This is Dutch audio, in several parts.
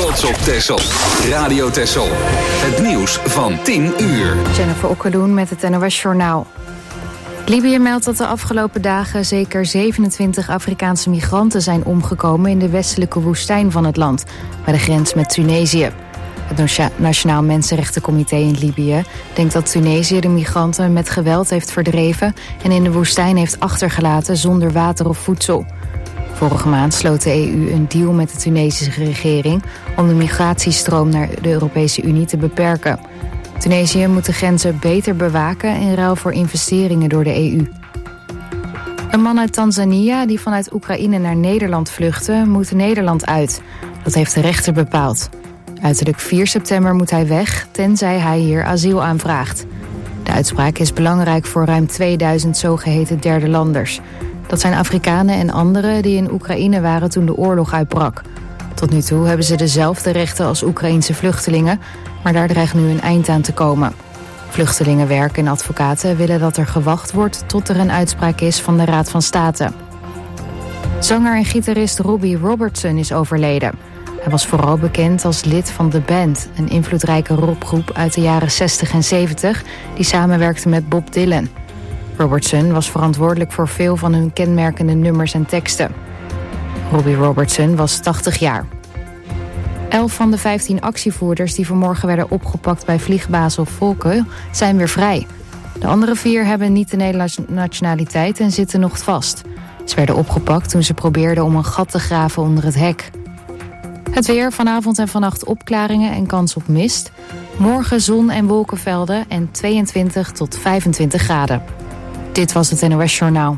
trots op Texel. Radio Texel. Het nieuws van 10 uur. Jennifer Okkeloen met het NOS Journaal. Libië meldt dat de afgelopen dagen zeker 27 Afrikaanse migranten zijn omgekomen in de westelijke woestijn van het land, bij de grens met Tunesië. Het Nationaal Mensenrechtencomité in Libië denkt dat Tunesië de migranten met geweld heeft verdreven en in de woestijn heeft achtergelaten zonder water of voedsel. Vorige maand sloot de EU een deal met de Tunesische regering om de migratiestroom naar de Europese Unie te beperken. Tunesië moet de grenzen beter bewaken in ruil voor investeringen door de EU. Een man uit Tanzania die vanuit Oekraïne naar Nederland vluchtte, moet Nederland uit. Dat heeft de rechter bepaald. Uiterlijk 4 september moet hij weg, tenzij hij hier asiel aanvraagt. De uitspraak is belangrijk voor ruim 2000 zogeheten derde landers. Dat zijn Afrikanen en anderen die in Oekraïne waren toen de oorlog uitbrak. Tot nu toe hebben ze dezelfde rechten als Oekraïense vluchtelingen, maar daar dreigt nu een eind aan te komen. Vluchtelingenwerk en advocaten willen dat er gewacht wordt tot er een uitspraak is van de Raad van State. Zanger en gitarist Robbie Robertson is overleden. Hij was vooral bekend als lid van The Band, een invloedrijke rockgroep uit de jaren 60 en 70... die samenwerkte met Bob Dylan. Robertson was verantwoordelijk voor veel van hun kenmerkende nummers en teksten. Robbie Robertson was 80 jaar. 11 van de 15 actievoerders die vanmorgen werden opgepakt bij vliegbasis Volkel zijn weer vrij. De andere 4 hebben niet de Nederlandse nationaliteit en zitten nog vast. Ze werden opgepakt toen ze probeerden om een gat te graven onder het hek. Het weer, vanavond en vannacht opklaringen en kans op mist. Morgen zon en wolkenvelden en 22 tot 25 graden. Dit was het NOS Journaal.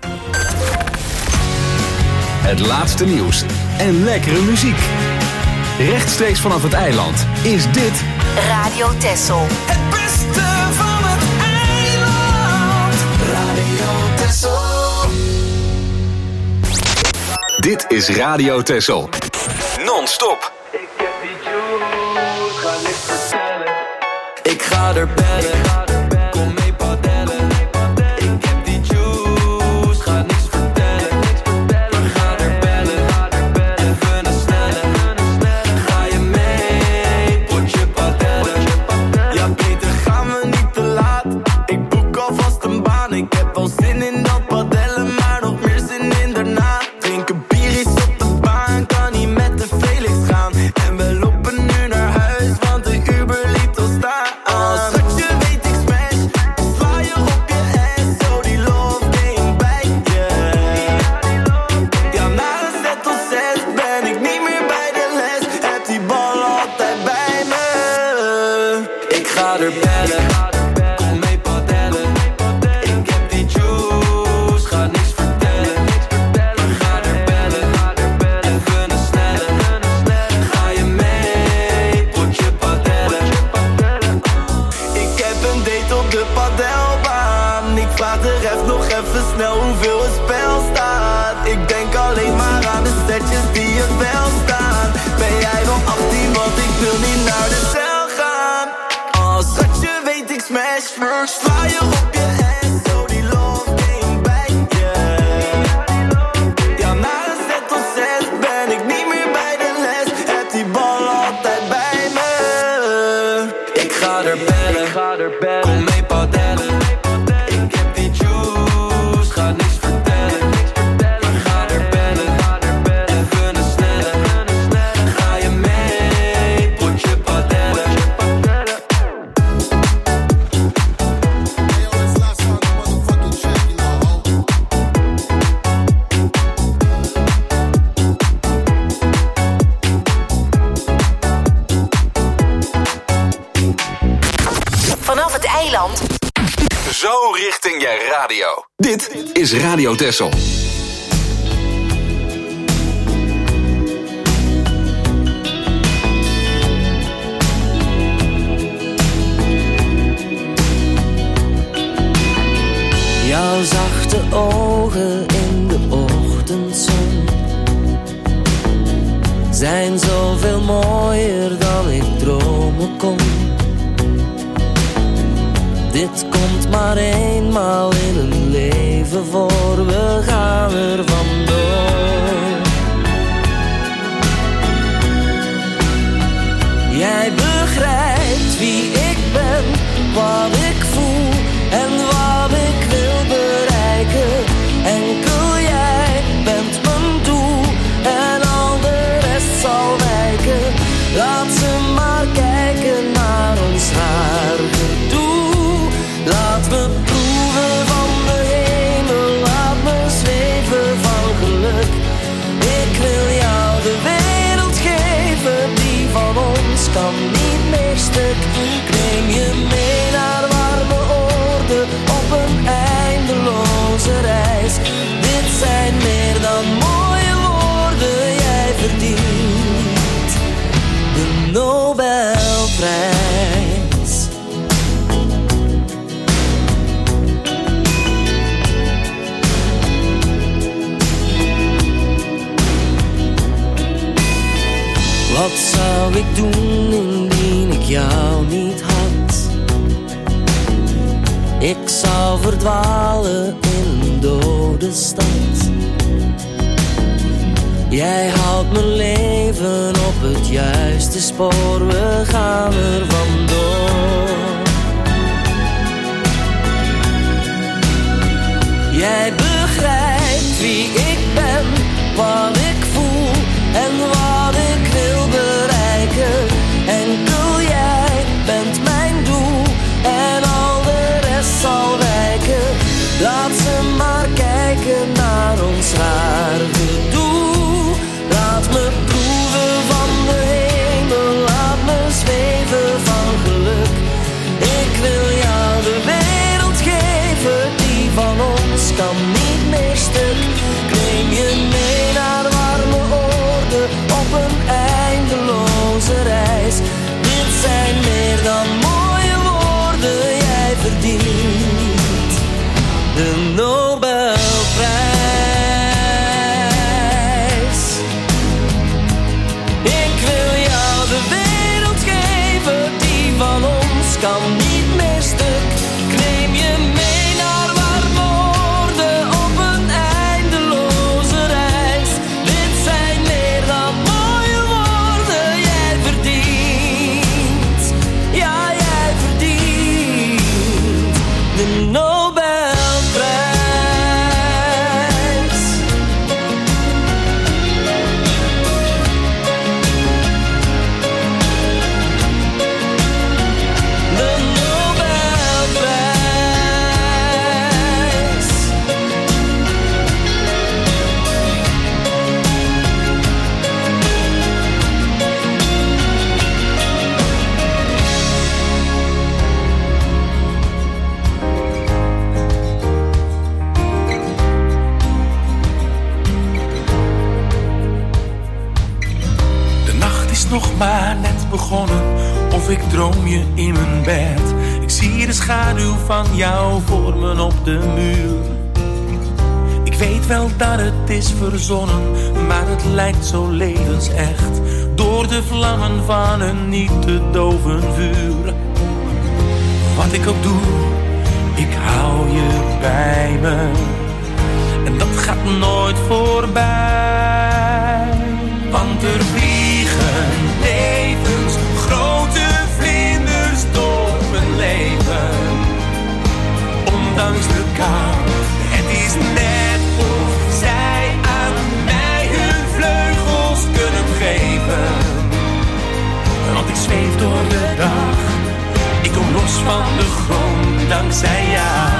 Het laatste nieuws en lekkere muziek. Rechtstreeks vanaf het eiland is dit Radio Texel. Het beste van het eiland. Radio Texel. Dit is Radio Texel. Non-stop. Ik heb die juice, ga niks vertellen. Ik ga er bellen, kom mee padellen. Ik heb die juice, ga niks vertellen. We gaan er bellen, even een snelle. Ga je mee, potje padellen. Ja, beter gaan we niet te laat. Ik boek alvast een baan. Ik heb wel zin in dat padellen, maar nog meer zin in daarna. Drinken bier is op de baan, kan niet met de Felix gaan. En we lopen nu naar huis, want de Uber liet ons staan. Schatje, weet ik smash, sla je op je ass, zo die love game bij je. Ja, na een set of 6 ben ik niet meer bij de les. Heb die bal altijd bij me. Ik ga er bellen, kom mee padellen. Ik heb die juice, ga niks vertellen. We gaan er bellen, even een snelle. Ga je mee, potje padellen. Ik heb een date op de padelbaan. Ik vraag de ref nog even snel hoeveel het spel staat. Ik denk alleen maar aan de setjes die er wel staan. Ben jij wel 18, want ik wil niet naar de cel gaan. Als schatje weet ik smash, sla je op je ass, zo die love game bij je. Ja, na een set of 6 ben ik niet meer bij de les. Heb die bal altijd bij me. Ik ga er bellen, kom mee padellen. Ik heb die juice, ga niks vertellen. We gaan er bellen, even een snelle. Ga je mee, potje padellen. Vanaf het eiland. zo richting je radio. Dit is Radio Texel. Jouw zachte ogen in de ochtendzon zijn zoveel mooier dan ik dromen kon. Dit komt maar eenmaal in een leven voor, we gaan er vandoor. wat ik voel en wat ik wil bereiken. Enkel jij bent mijn doel en al de rest zal wijken. Laat ze maar kijken naar ons haar gedoe. Laat me proeven van de hemel, laat me zweven van geluk. Ik wil jou de wereld geven, die van ons kan niet meer stuk. Ik neem je mee naar warme oorden op een eindeloze reis. Dit zijn meer dan mooie woorden, jij verdient de Nobelprijs. Wat zou ik doen indien ik jou niet had? Ik zou verdwalen in een dode stad. Jij houdt mijn leven op het juiste spoor, we gaan er vandoor. Jij begrijpt wie ik ben, wat ik voel en wat ik wil bereiken. Enkel jij bent mijn doel en al de rest zal wijken. Laat ze maar kijken naar ons raar gedoe. Laat me proeven van de hemel, laat me zweven van geluk. Ik wil jou de wereld geven, die van ons kan niet meer stuk. Ik neem je mee naar warme oorden op een eindeloze reis. Dit zijn meer dan mooie woorden, jij verdient de Nobelprijs. Ik wil jou de wereld geven, die van ons kan niet meer stuk. Ik neem je mee naar warme oorden op een eindeloze reis. Dit zijn meer dan mooie woorden, jij verdient, ja jij verdient de Nobelprijs. De Nobelprijs. De nacht is nog maar net begonnen, of ik droom je in mijn bed. Ik zie de schaduw van jou vormen op de muur. Ik weet wel dat het is verzonnen, maar het lijkt zo levensecht. Door de vlammen van een niet te doven vuur. Wat ik ook doe, ik hou je bij me. En dat gaat nooit voorbij. Want er vliegen levens, grote vlinders door mijn leven. Ondanks de kou, het is net of zij aan mij hun vleugels kunnen geven. Want ik zweef door de dag, ik kom los van de grond dankzij jou.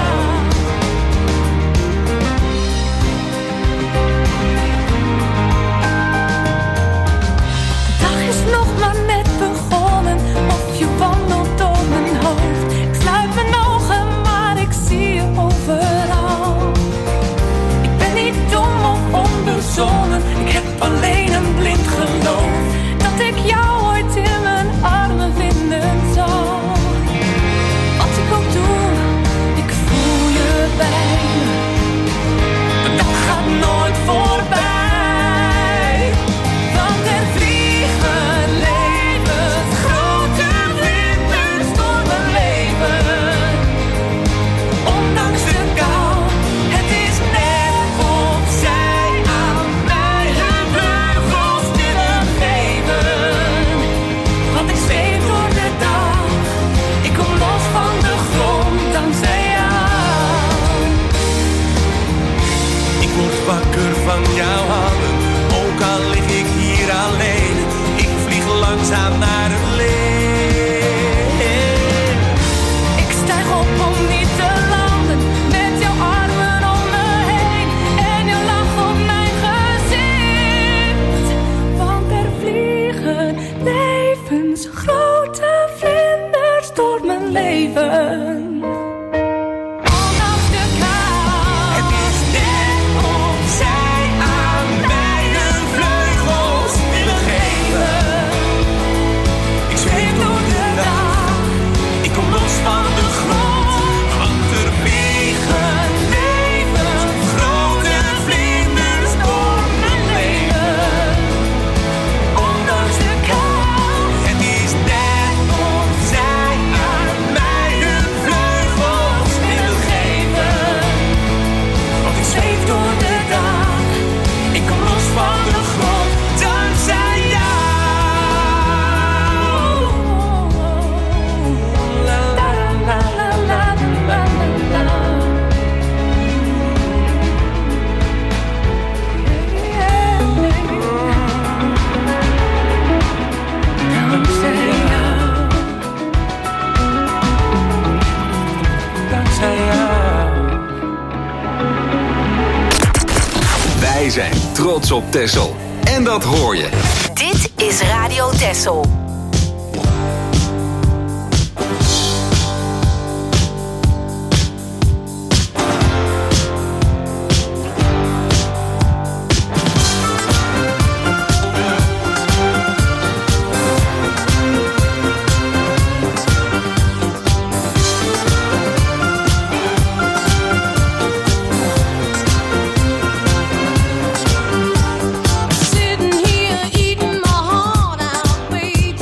Nog maar net begonnen, of je wandelt door mijn hoofd. Ik sluit mijn ogen, maar ik zie je overal. Ik ben niet dom of onbezonnen, ik heb alleen een blind geloof dat ik jou ooit in mijn armen vinden zal. Wat ik ook doe, ik voel vlinders, grote vlinders door mijn leven. Ondanks de kou. Het is net of zij aan mij hun vleugels willen geven. Ik zweef door de dag, ik kom los van de grond, want er vliegen levend grote vlinders door mijn leven. Ondanks de kou, het is net of zij aan mij hun vleugels willen geven. Want ik zweef door de dag, ik kom los van de grond, dankzij jou. La la la la la la la. Dankzij jou. Wij zijn trots op Texel. En dat hoor je. Dit is Radio Texel. Sitting here eating my heart out, baby.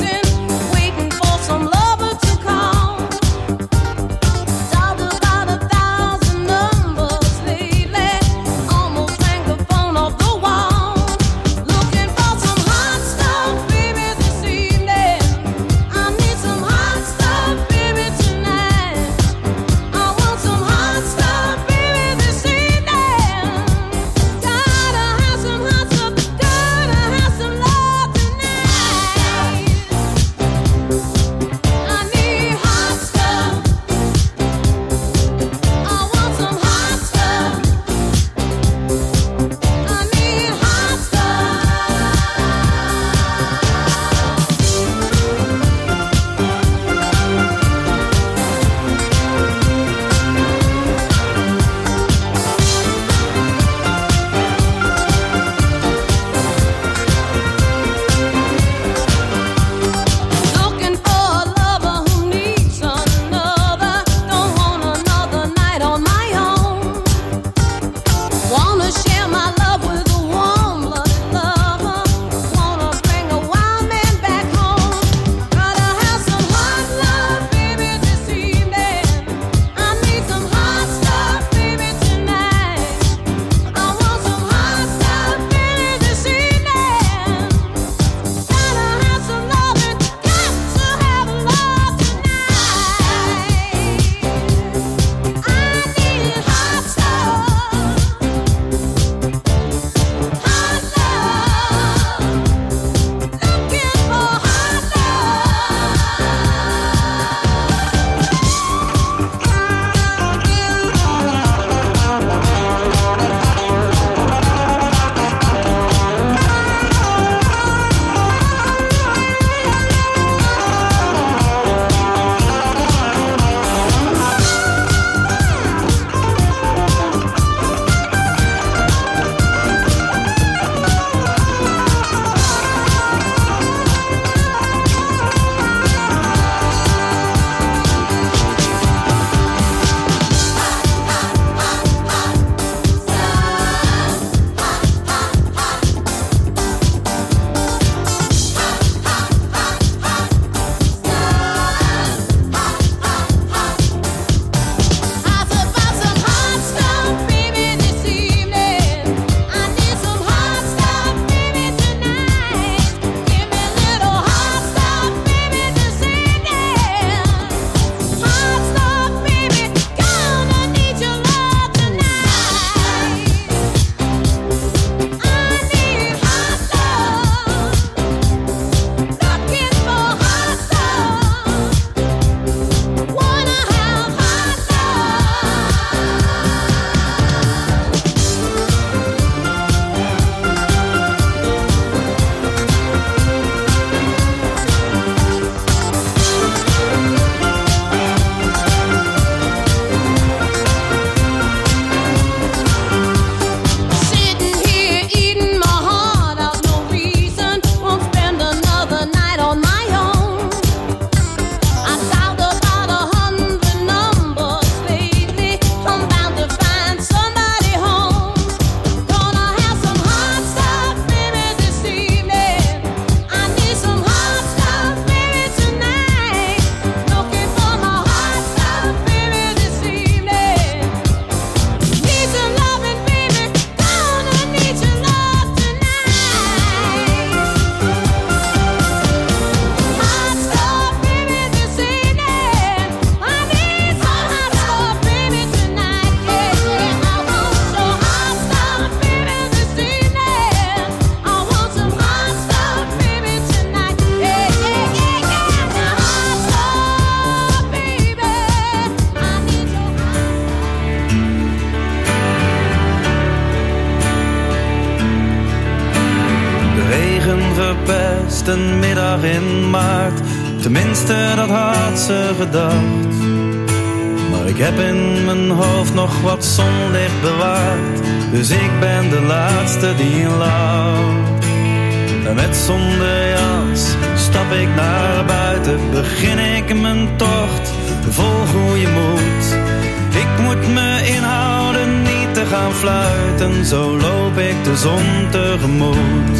een middag in maart. Tenminste, dat had ze gedacht. Maar ik heb in mijn hoofd nog wat zonlicht bewaard. Dus ik ben de laatste die lacht. En met zonder jas stap ik naar buiten. Begin ik mijn tocht, vol goede moed. Ik moet me inhouden niet te gaan fluiten. Zo loop ik de zon tegemoet.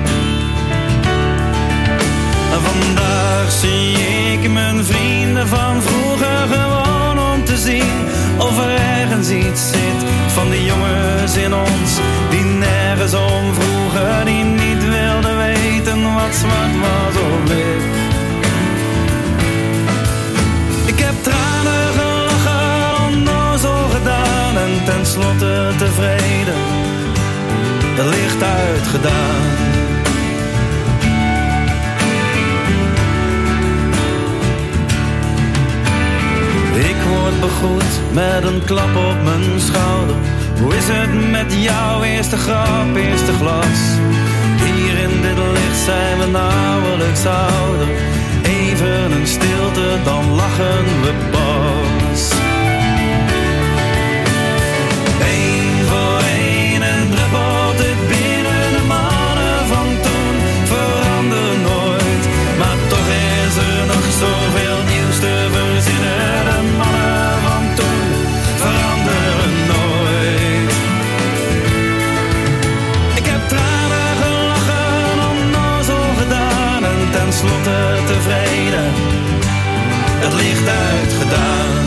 En vandaag zie ik mijn vrienden van vroeger gewoon om te zien of er ergens iets zit van die jongens in ons die nergens om vroegen, die niet wilden weten wat zwart was of wit. Ik heb tranen gelachen, onnozel gedaan en tenslotte tevreden, het licht uitgedaan. Ik word begroet met een klap op mijn schouder. Hoe is het met jou? Eerste grap, eerste glas. Hier in dit licht zijn we nauwelijks ouder. Even een stilte, dan lachen we pas. Eén voor één en druppelt het binnen. De mannen van toen veranderen nooit. Maar toch is er nog zoveel nieuws te verzinnen. De mannen van toen veranderen nooit. Ik heb tranen gelachen, onnozel gedaan en tenslotte tevreden, het licht uitgedaan.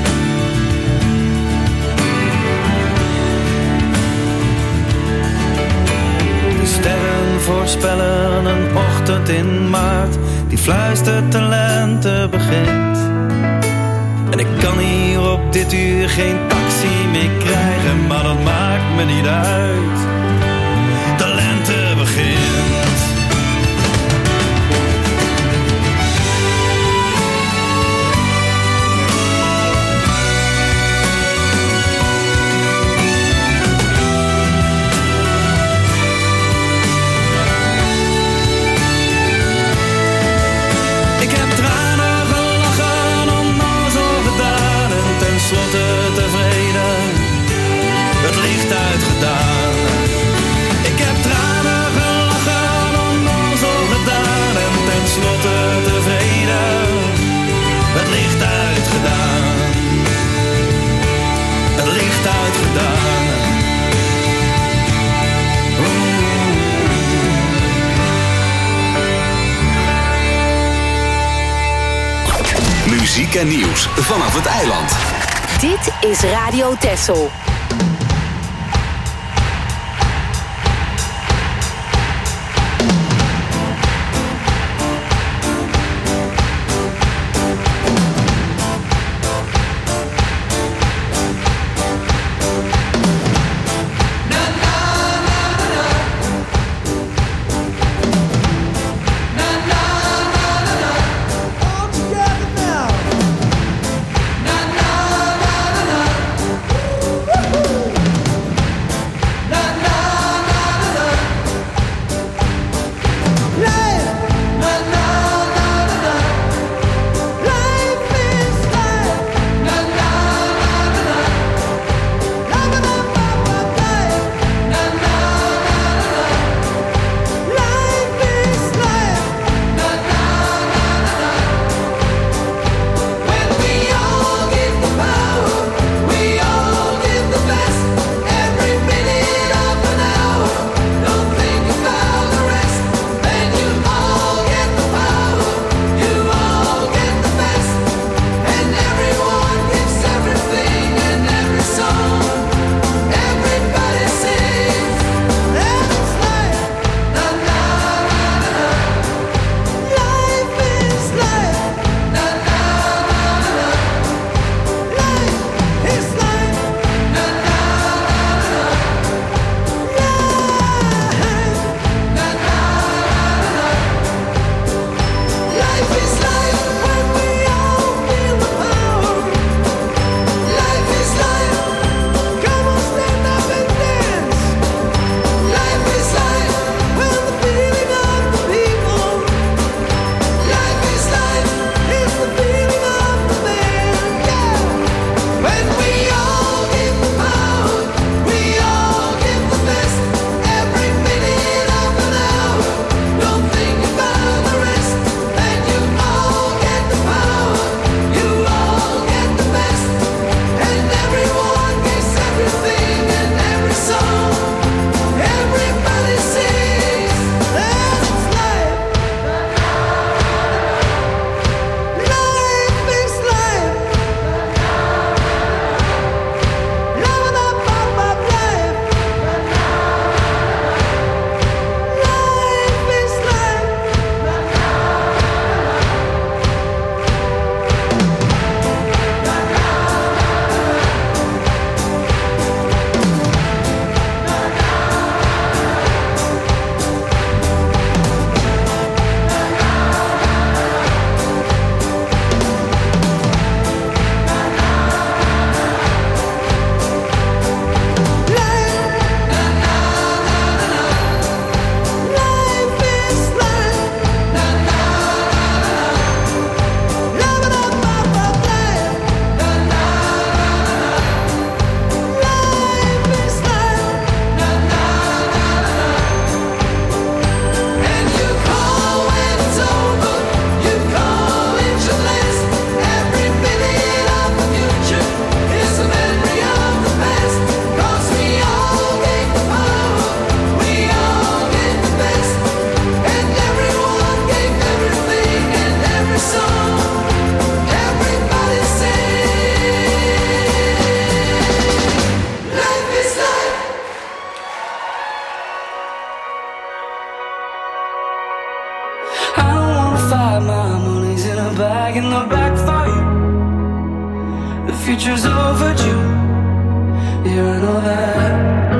De sterren voorspellen een ochtend in maart die fluistert de lente begint. En ik kan hier op dit uur geen taxi meer krijgen, maar dat maakt me niet uit. De lente begint. Tenslotte tevreden, het licht uitgedaan. Ik heb tranen gelachen, onnozel gedaan en tenslotte tevreden, het licht uitgedaan. Het licht uitgedaan. Muziek en nieuws vanaf het eiland. Dit is Radio Texel. Woo! 5, my money's in a bag in the back for you. The future's overdue, yeah, I know that.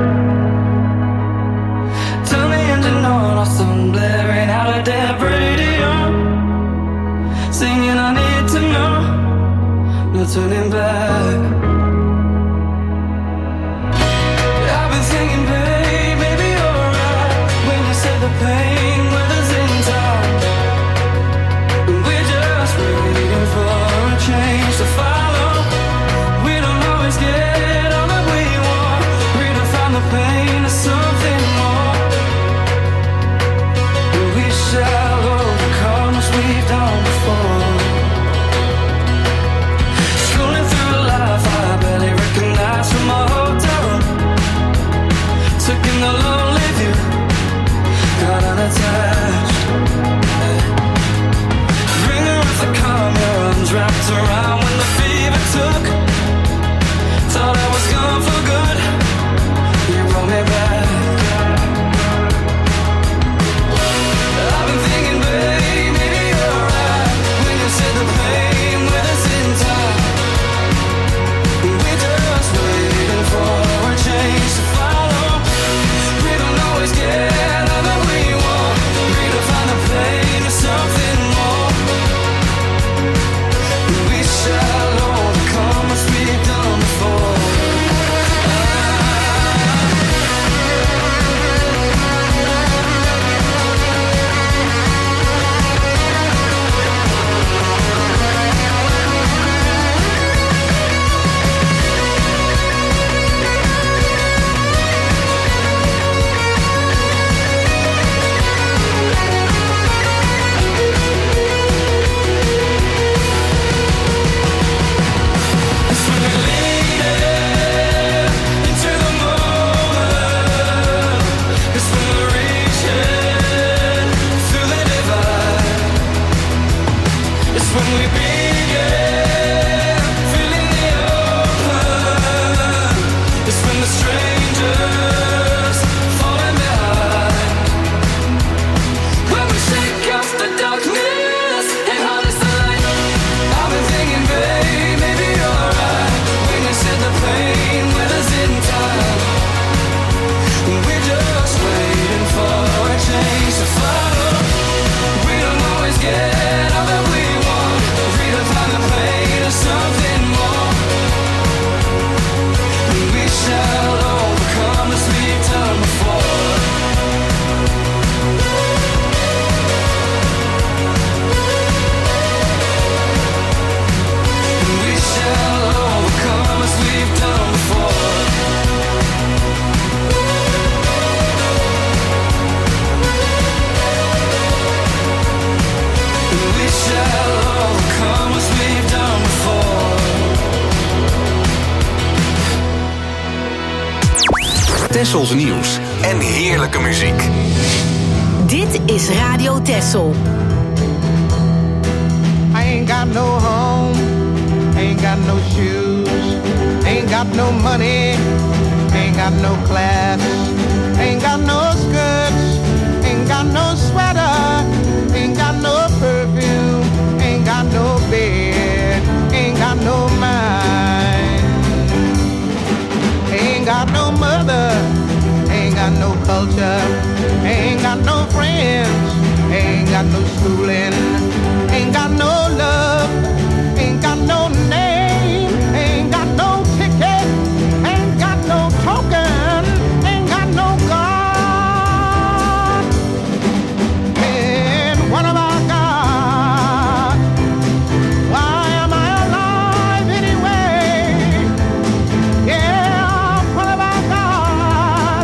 Turn the engine on, or some blaring out a dead radio, singing I need to know, no turning back. I've been thinking, babe, maybe you're right when you said the pain weather's in time. We're just waiting for a change to follow. We don't always get all that we want. Redefine the pain to something more. We shall overcome as we've done before. Scrolling through life, I barely recognize from my hotel room. Took in the lonely view, got unattached. Ringer with the calm, your arms wrapped around when the fever took. Thought I was gone for good, you brought me back. I've been thinking, babe, maybe you're right when you said the pain with us in time. We're just waiting for a change to follow. We don't always get all that we want. Redefine the pain to something more. We shall overcome as we've done before. Tessels nieuws en heerlijke muziek. Dit is Radio Tessel. I ain't got no home, ain't got no shoes, ain't got no money, ain't got no class, ain't got no skirts, ain't got no sweater, ain't got no perfume, ain't got no bed, ain't got no mind, ain't got no mother, ain't got no culture, ain't got no friends, ain't got no schooling, ain't got no love, ain't got no name, ain't got no ticket, ain't got no token, ain't got no God. And what have I got? Why am I alive anyway? Yeah, what have I got?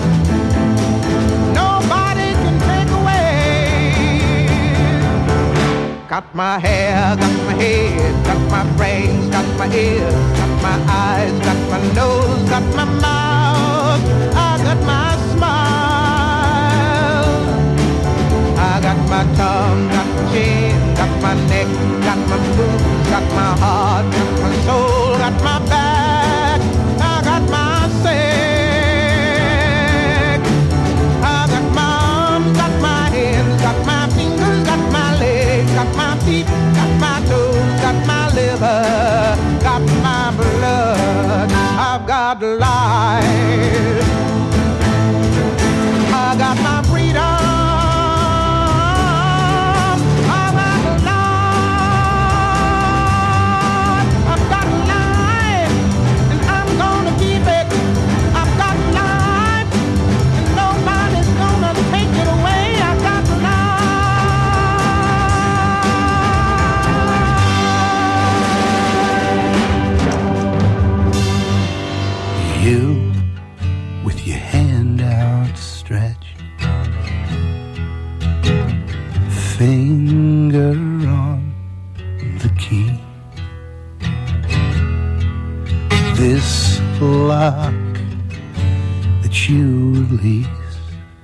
Nobody can take away. Got my hair, got my head, got my brains, got my ears, got my eyes, got my nose, got my mouth, I got my smile. I got my tongue, got my chin, got my neck, got my boobs, got my heart, got my soul, got my back, I got my sex. I got my arms, got my hands, got my fingers, got my legs, got my finger on the key. This lock that you release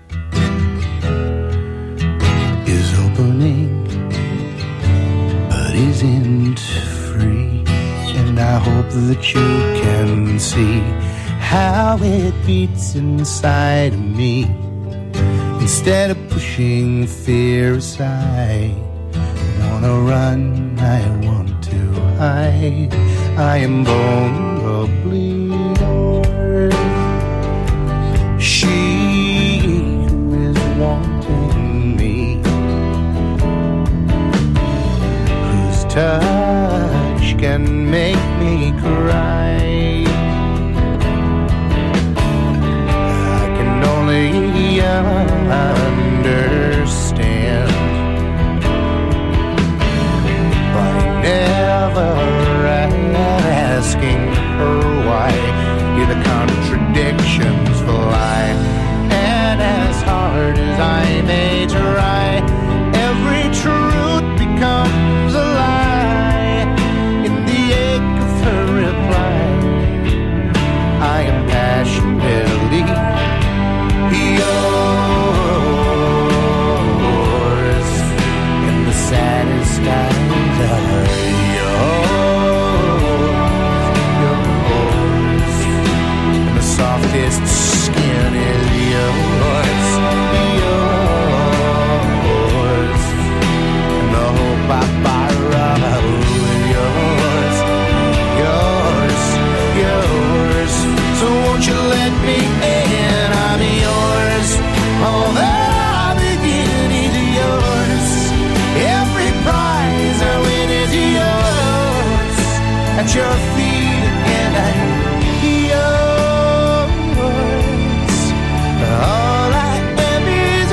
is opening, but isn't free. And I hope that you can see how it beats inside of me. Instead of pushing fear aside, I wanna run, I want to hide. I am vulnerably yours. She who is wanting me, whose touch can make me cry. I can only understand by never asking her why. Hear the contradictions fly, and as hard as I may try, every truth becomes a lie. In the ache of her reply, I am passionately yours, and the saddest times are yours, and the softest skin is yours, yours, and the hope I borrow is yours, yours, yours. So won't you let me in? I'm yours. All that I begin is yours. Every prize I win is yours. At your feet and I'm yours. All I am is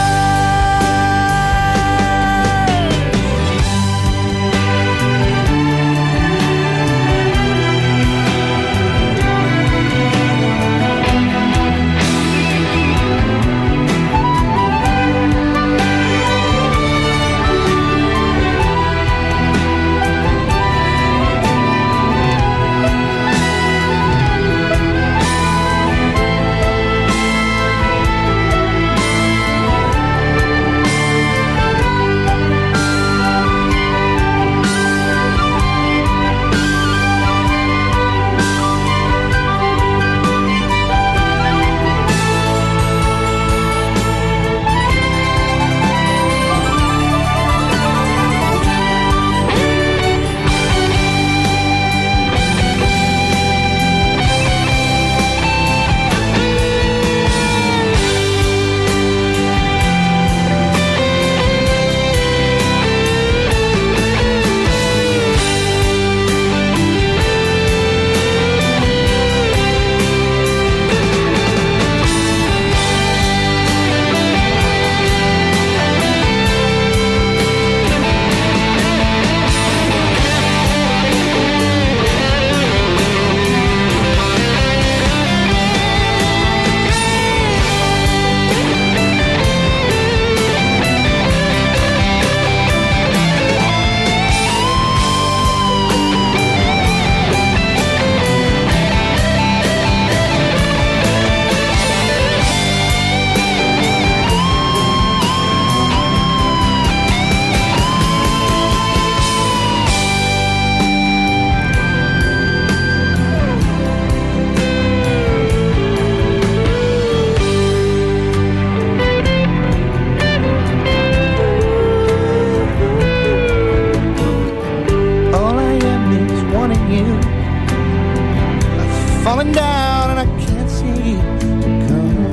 falling down and I can't see to come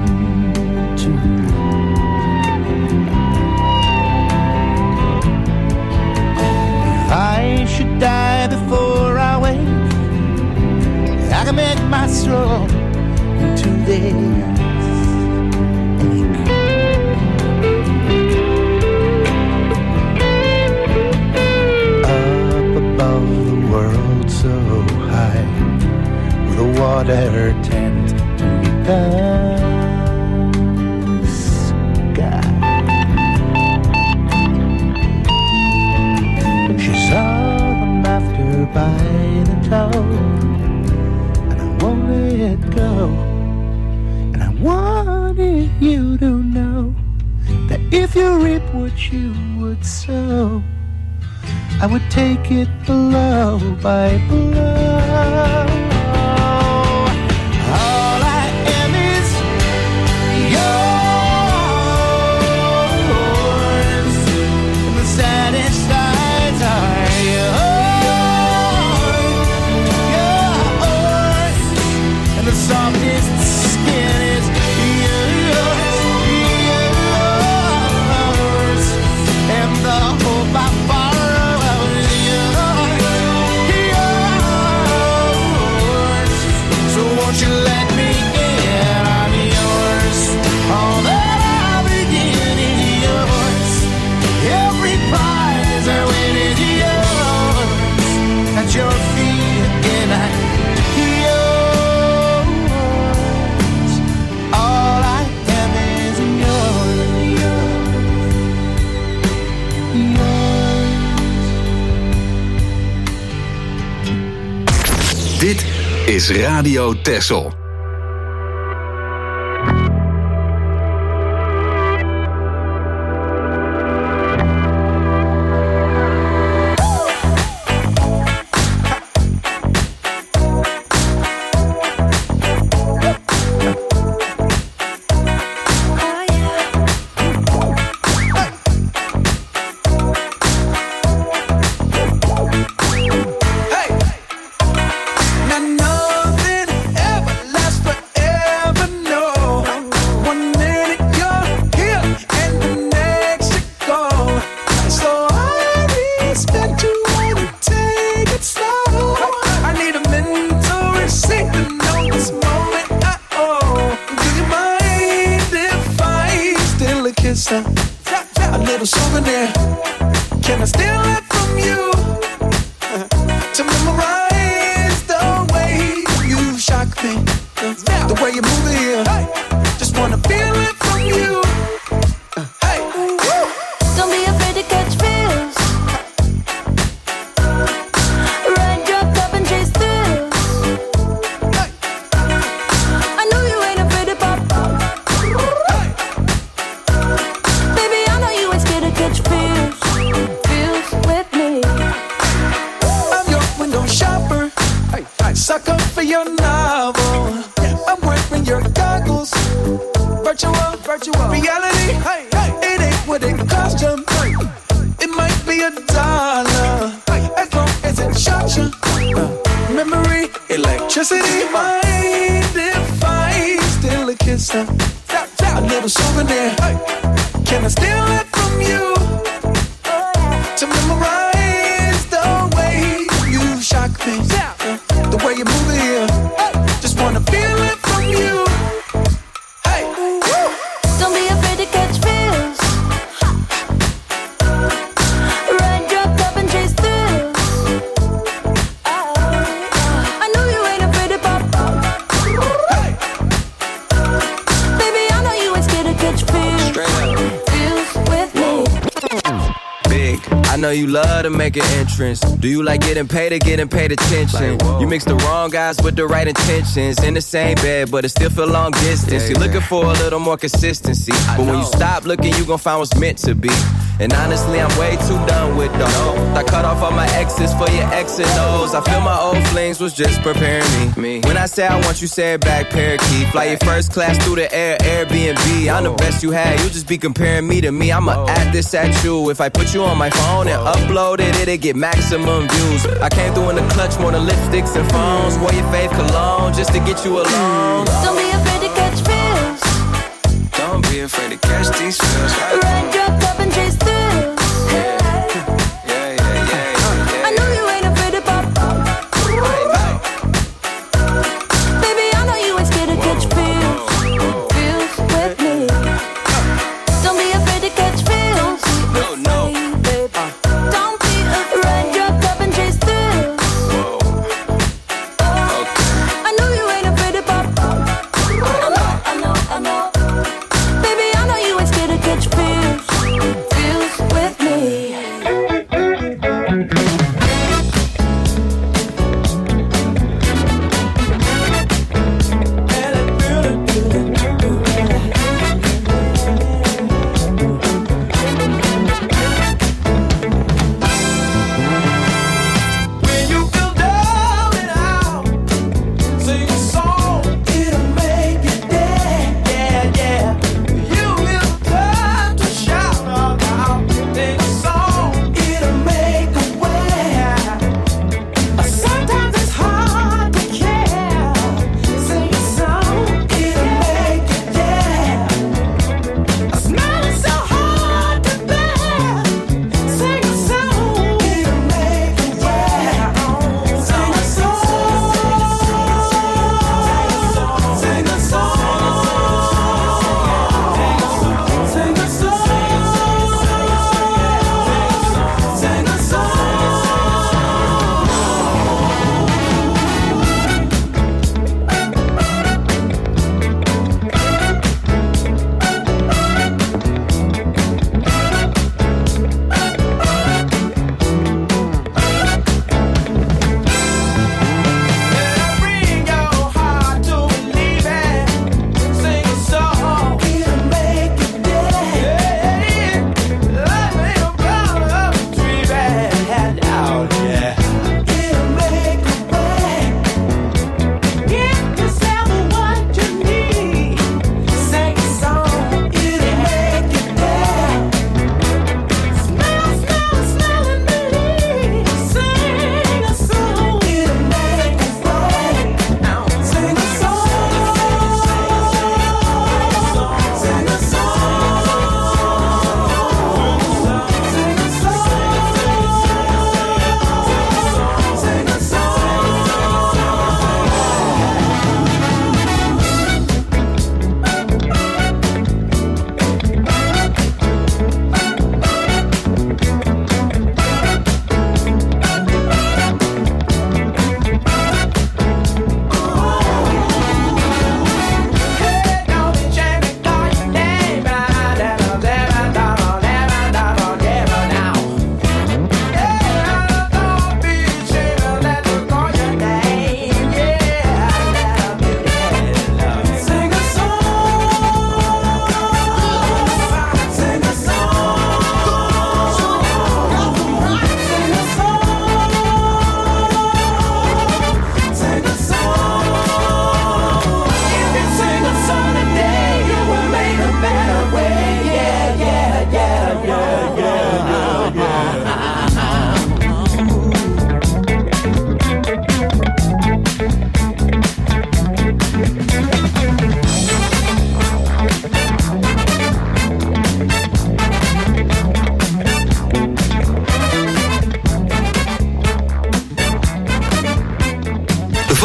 to. If I should die before I wake, I can make my soul into this. So high, with the water tent to meet the sky. you do know that if you reap what you would sow, I would take it blow by blow. All I am is yours, and the saddest sides are yours, and the softest skin is yours, and the hope I borrow is yours. So won't you let me in? I'm yours. All that I begin is yours. Every prize I win is yours. At your feet again, I'm yours. All I am is yours. Dit is Radio Texel. Now nothing ever lasts forever, no. 1 minute you're here and the next you go. So I expect you wanna take it slow. I need a mental receipt to know this moment I owe. Do you mind if I steal a kiss? A little souvenir. Can I steal it from you? To memorize the way you shock me, the way you move it here. Just wanna feel it from you. Hey, Don't be afraid to catch feels. Run, drop, up and chase thrills. I know you ain't afraid to pop. Baby, I know you ain't scared to catch feels. Feels with me. I'm your window shopper, sucker for your novel. I'm wearing your goggles, virtual reality. It ain't what it cost you. It might be $1, as long as it shocks you. Memory, electricity. Mind if I steal a kiss? A little souvenir. Can I steal it from you? To memorize the way you shock me, the way you move it here. Just wanna feel it from you. Hey, Don't be afraid to catch feels. Run, drop, up and chase thrills. I know you ain't afraid to pop. Baby, I know you ain't scared to catch feels. Feels with me. Big, I know you love to make an entrance. Do you like getting paid or getting paid attention? You mix the wrong guys with the right intentions. In the same bed, but it still feel long distance. You're looking for a little more consistency. But when you stop looking, you gon' find what's meant to be. And honestly, I'm way too done with those. I cut off all my exes for your X and O's. I feel my old flings was just preparing me. When I say I want you, say it back, parakeet. Fly your first class through the air, Airbnb. I'm the best you had, you just be comparing me to me. I'ma add this at you. If I put you on my phone and upload it, it'll get maximum views. I came through in the clutch more than lipsticks and phones. Wore your fave cologne just to get you alone. Don't be afraid to catch feels. Don't be afraid to catch these feels. Run, drop, up and chase thrills. I know you ain't afraid to pop. Baby, I know you ain't scared to catch feels. Feels with me. Don't be afraid to catch feels. No. Don't be afraid. Run, drop, up and chase thrills. I know you ain't afraid to pop. I know. Baby, I know you ain't scared to catch feels. Feels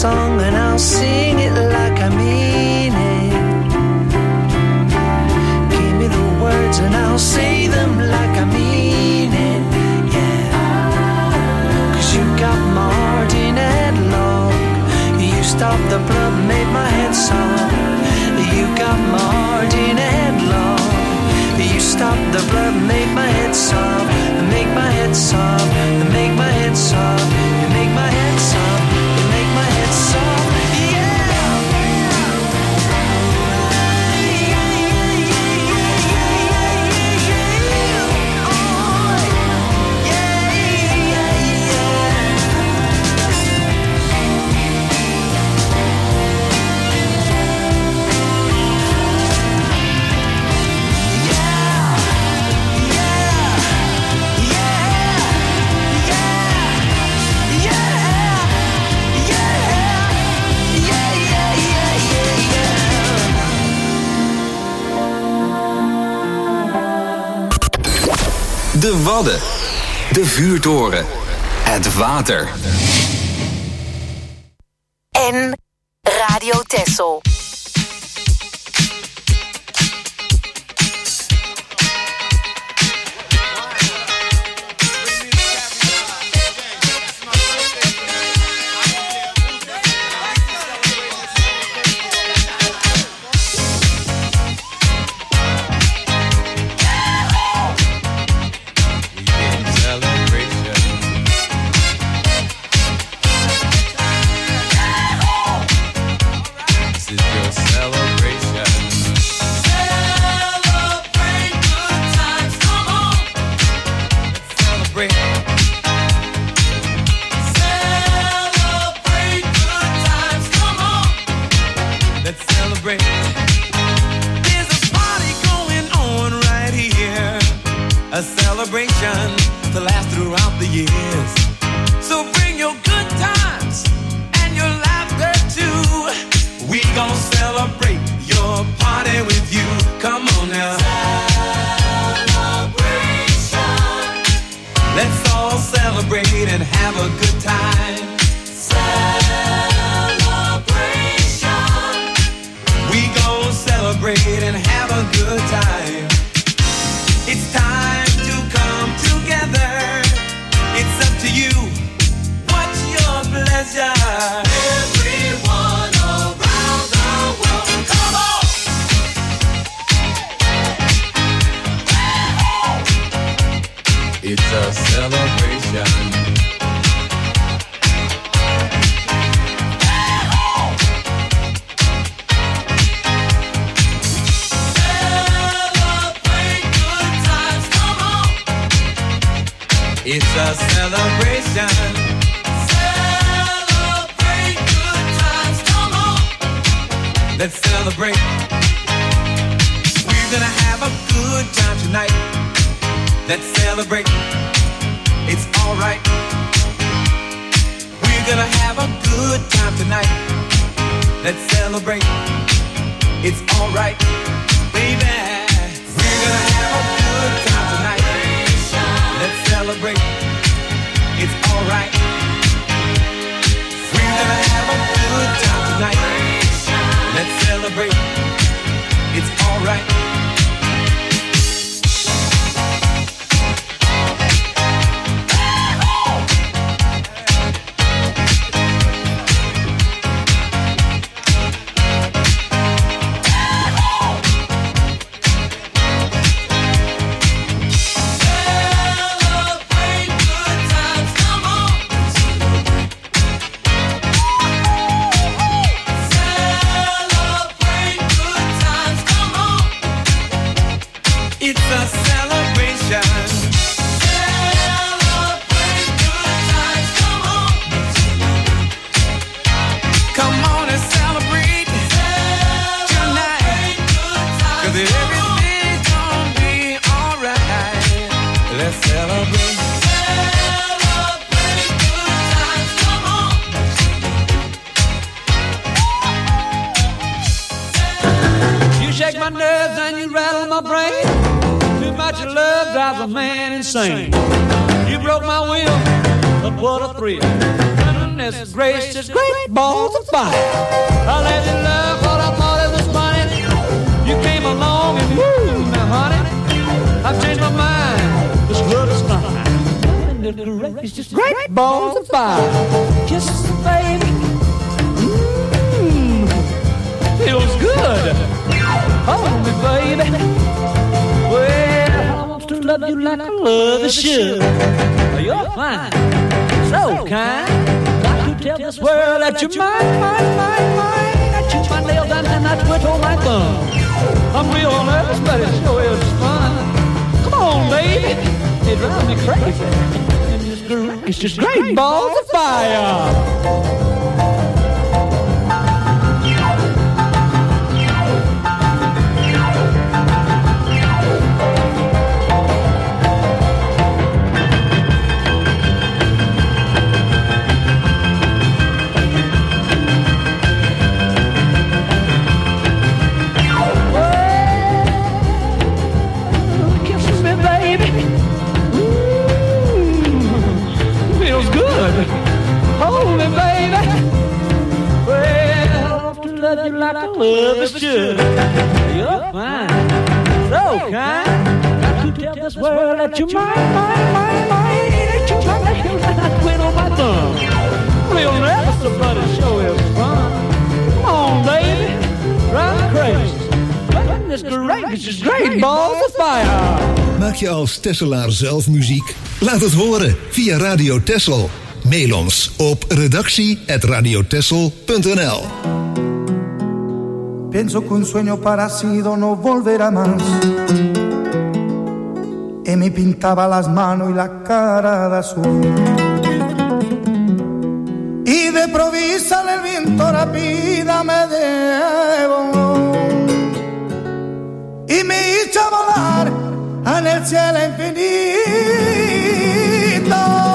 song and I'll sing it like I mean it. Give me the words and I'll say them like I mean it. Yeah. 'Cause you got my heart in a headlock. You stopped the blood, made my head soft. You got my heart in a headlock. You stopped the blood, made my head soft. Make my head soft. Make my head soft. You make my head soft. You make my head soft. De Wadden. De vuurtoren. Het water. En Radio Texel. It's a celebration. Celebrate good times, come on. Let's celebrate. We're gonna have a good time tonight. Let's celebrate. It's alright. We're gonna have a good time tonight. Let's celebrate. It's alright, baby. We're gonna have a good time tonight. Let's celebrate. It's alright. We're gonna have a good time tonight. Let's celebrate. It's alright. A man insane. You broke my will, but what a thrill. Goodness gracious, great balls of fire. I let you love what I thought it was funny. You came along and moved me, honey. I've changed my mind. This love is fine. It's just great balls of fire. Kisses, baby. Feels good. Hold me, baby. Well, I want to love you like I love you should. You're fine, so kind. Got to tell this world that you're mine. I chew my nails down and I twiddle my thumb. I'm real nervous, but it sure is fun. Come on, baby, it drives me crazy. And it's just great balls of fire. Hold me, baby. Well, I want to love you like I love is should. You're fine, so kind. Got to tell this world that you're mine. That you're mine, that I quit on my thumb. Real nervous, but it sure is fun. Come on, baby, drive me crazy. This is great balls of fire. Maak je als Tesselaar zelf muziek? Laat het horen via Radio Tessel. Mail ons op redactie@radiotessel.nl. Pienso que un sueño parecido no volverá más. Y me pintaba las manos y la cara de azul. Y de provisa el viento rápida me llevó. Y me hizo volar en el cielo infinito.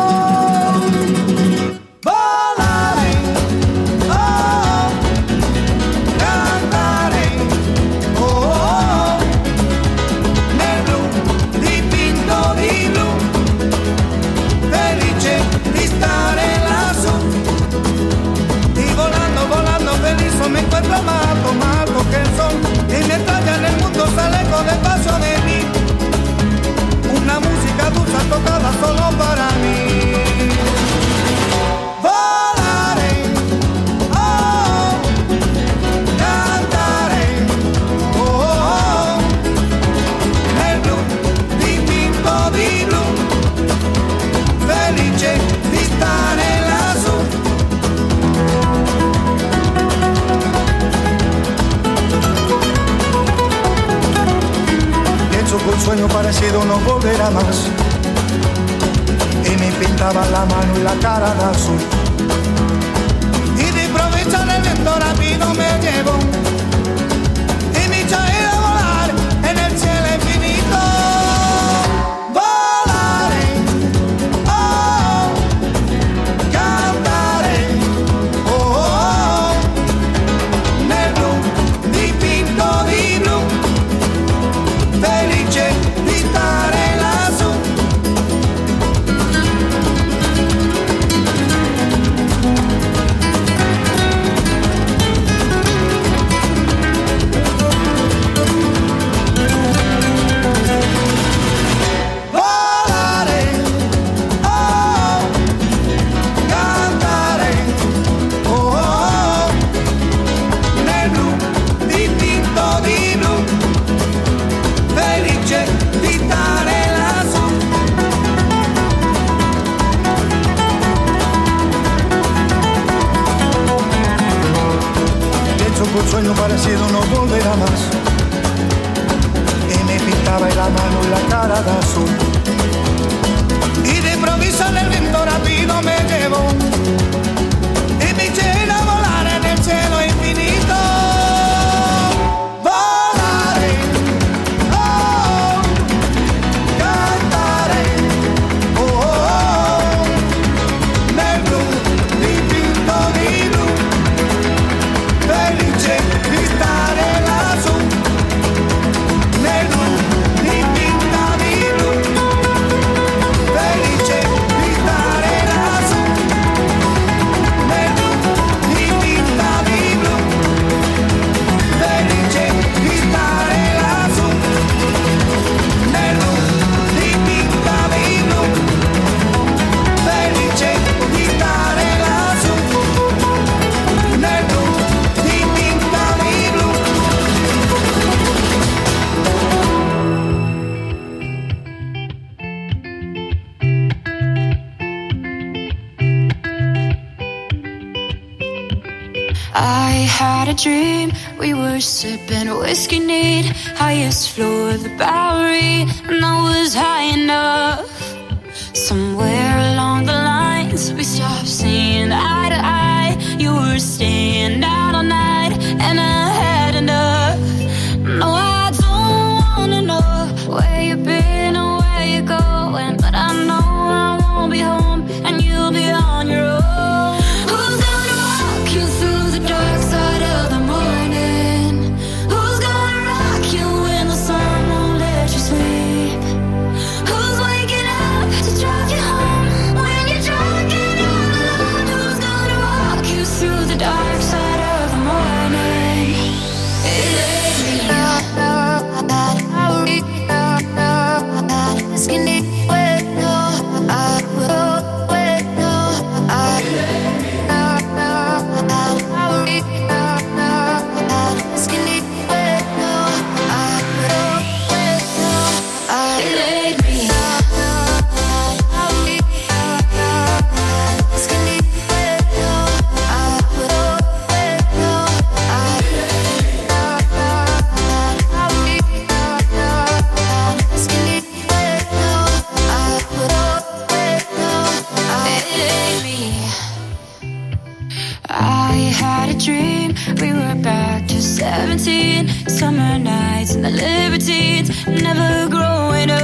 Me encuentro más alto que el sol y mientras ya en el mundo se alejo despacio de mí, una música dulce tocada solo para mí. Volaré, oh, cantaré, oh, nel blu dipinto di blu, felice di stare lassù. Un sueño parecido no volverá más. Y me pintaba la mano y la cara de azul. Y de improviso en el viento rápido me llevó. Y me hizo ir a volar en el cielo infinito. Volaré, oh, cantaré, oh, nel blu dipinto di blu. Felice di stare lassù. Volare, oh, cantare, oh, nel blu dipinto di blu. Felice di stare lassù. Pienso que un sueño parecido no volverá más. Y me pintaba la mano y la cara de azul. Y de improviso en el viento rápido me llevó. Y me eché a volar en el cielo infinito. I had a dream, we were sipping whiskey neat, highest floor of the Bowery, and I was high enough. Somewhere along the lines, we stopped seeing eye to eye. You were staying out all night, and I had enough. No, I don't wanna know where you've been or where you're going, but I know I won't be home, and you'll be on your own. Who's gonna walk you through the dark side of the morning? Who's gonna rock you when the sun won't let you sleep? Who's waking up to drive you home when you're drunk and all alone? Who's gonna walk you through the dark side of the morning? It ain't me. It ain't